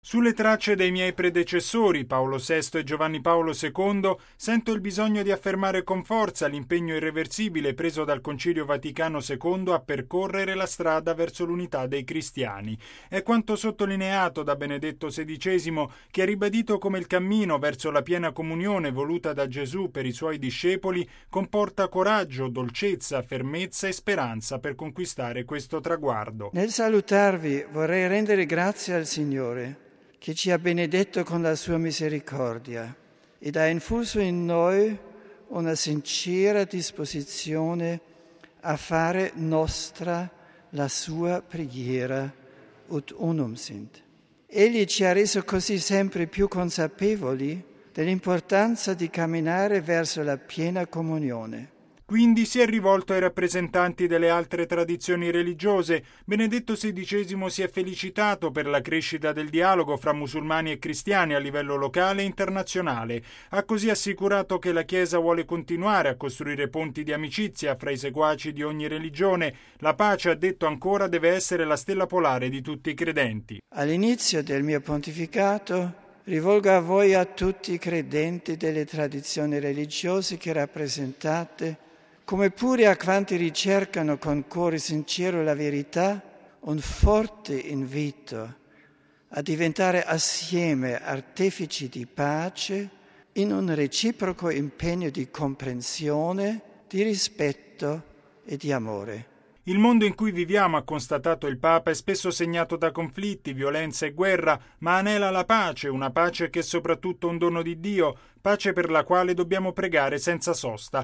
Sulle tracce dei miei predecessori, Paolo VI e Giovanni Paolo II, sento il bisogno di affermare con forza l'impegno irreversibile preso dal Concilio Vaticano II a percorrere la strada verso l'unità dei cristiani. È quanto sottolineato da Benedetto XVI, che ha ribadito come il cammino verso la piena comunione voluta da Gesù per i suoi discepoli comporta coraggio, dolcezza, fermezza e speranza per conquistare questo traguardo. Nel salutarvi vorrei rendere grazie al Signore, che ci ha benedetto con la sua misericordia ed ha infuso in noi una sincera disposizione a fare nostra la sua preghiera ut unum sint. Egli ci ha reso così sempre più consapevoli dell'importanza di camminare verso la piena comunione. Quindi si è rivolto ai rappresentanti delle altre tradizioni religiose. Benedetto XVI si è felicitato per la crescita del dialogo fra musulmani e cristiani a livello locale e internazionale. Ha così assicurato che la Chiesa vuole continuare a costruire ponti di amicizia fra i seguaci di ogni religione. La pace, ha detto ancora, deve essere la stella polare di tutti i credenti. All'inizio del mio pontificato rivolgo a voi, a tutti i credenti delle tradizioni religiose che rappresentate, come pure a quanti ricercano con cuore sincero la verità, un forte invito a diventare assieme artefici di pace in un reciproco impegno di comprensione, di rispetto e di amore. Il mondo in cui viviamo, ha constatato il Papa, è spesso segnato da conflitti, violenza e guerra, ma anela la pace, una pace che è soprattutto un dono di Dio, pace per la quale dobbiamo pregare senza sosta.